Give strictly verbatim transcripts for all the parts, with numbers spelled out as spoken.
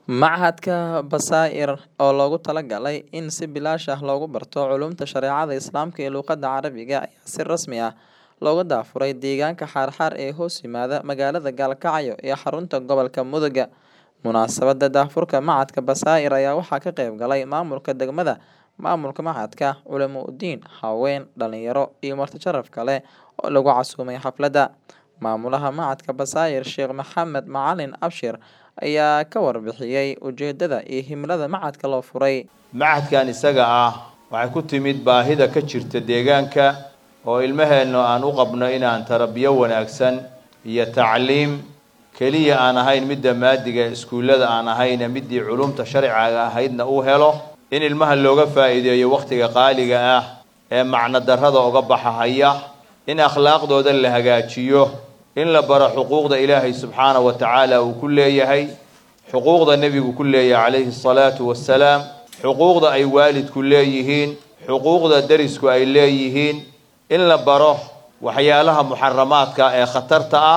Machadka Basaa'ir oo loogu talagalay in si bilaash ah loogu barto culuumta shareecada Islaamka iyo luqadda Carabiga ayaa si rasmi ah looga daafuray deegaanka Xarxar ee hoos yimaada magaalada Gaalkacyo ee xarunta gobolka Mudug. Munaasabadda daafurka Machadka Basaa'ir ayaa waxaa ka qayb galay maamulka degmada, maamulka machadka, culimo diin, haween, dhalinyaro iyo marti sharaf kale oo lagu casuumay xafladda. Maamulaha Machadka Basaa'ir Sheekh Maxamed Macalin Abshir ayaa ka warbixiyay ujeedada iyo himilada machadka loo furay. Machadkan isaga ah waxay ku timid baahida ka jirta deegaanka oo ilmaheena aan u qabno inaan tarabiyo wanaagsan iyo tacliim kaliya aan ahayn midda maadiga iskuulada aan ahayn midii culuumta sharciga ahaydna uu helo in ilmaha looga faa'iideeyo waqtiga qaaliga ah ee macna darrada uga baxaya in akhlaaqdooda la hagaajiyo in la baro xuquuqda Ilaahay subhanahu wa ta'ala uu ku leeyahay xuquuqda nabigu ku leeyahay alayhi salatu wassalaam xuquuqda ay waalidku leeyihiin xuquuqda darisku ay leeyihiin in la baro waxyaalaha muharramaadka ee khatarta ah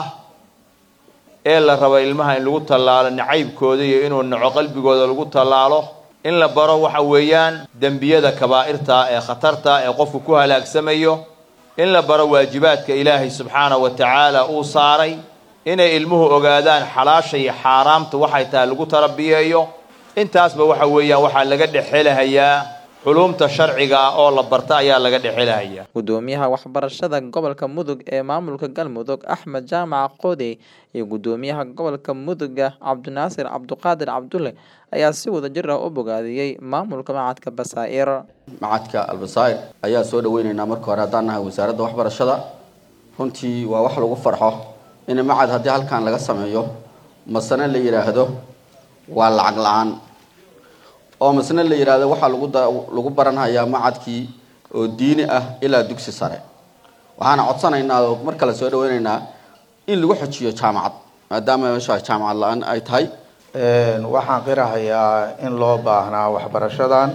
ee la rabo ilmaha in lagu talaalo nacaybkooda iyo inuu naco qalbigooda lagu talaalo in la baro waxa weeyaan dambiyada kabaa'irta ee khatarta ee qofku ku halaagsamayo in la baro waajibaadka Ilaahay subhanahu wa ta'ala uu saaray inay ilmuhu ogaadaan xalaasha iyo xaraamta waxay tahay lagu tarabiyeeyo intaasba waxa weeyaan waxa laga dhaxelayaa culuumta sharciga oo la barta ayaa laga dhaxelayaa. Gudoomiyaha waxbarashada gobolka Mudug ee maamulka Galmudug Axmed Jaamac Qoodey iyo gudoomiyaha gobolka Mudug Cabdinaasir Cabduqaadir Cabdulle ayaa si wada jir ah u bogaadiyay maamulka Machadka Basaa'ir. Machadka Basaa'ir ayaa soo dhaweynayna marka hore hadaan nahay wasaaradda waxbarashada runtii waa wax lagu farxo in machad hadii halkan laga sameeyo masana la yiraahdo waa lacag la'aan oo masana la yiraahdo waxa lagu lagu baranayaa machadkii oo diini ah ilaa dugsi sare waxaana codsanaynaa marka la soo dhaweynaynaa in lagu xajiyo jaamacad maadaama meesha jaamacad la'aan ay tahay een waxaan qirahayaa in loo baahnaa waxbarashadan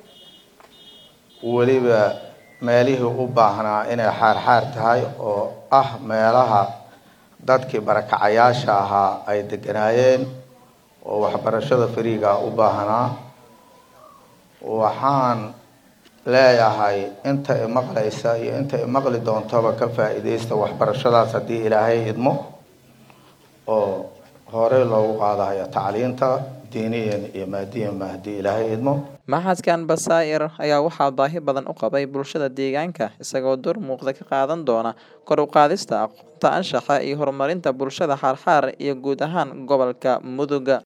waliba meelihii u baahnaa inay xaar-xaar tahay oo ah meelaha dadkii barakacayaasha ahaa ay deganaayeen oo waxbarashada fariiga u baahnaa waxaan leeyahay inta ay maqlaysa iyo inta ay maqli doontaba ka faa'iideysta waxbarashadaas haddii Ilaahay idmo oo hore loogu qaadayo tacliinta diiniyan iyo maadiyan haddii Ilaahay idmo. Machadkan Basaa'ir ayaa waxaa baahi badan u qabay bulshada deegaanka isagoo door muuqda ka qaadan doona kor u qaadista aqoonta anshaxa iyo horumarinta bulshada Xarxar iyo guud ahaan gobolka Mudug.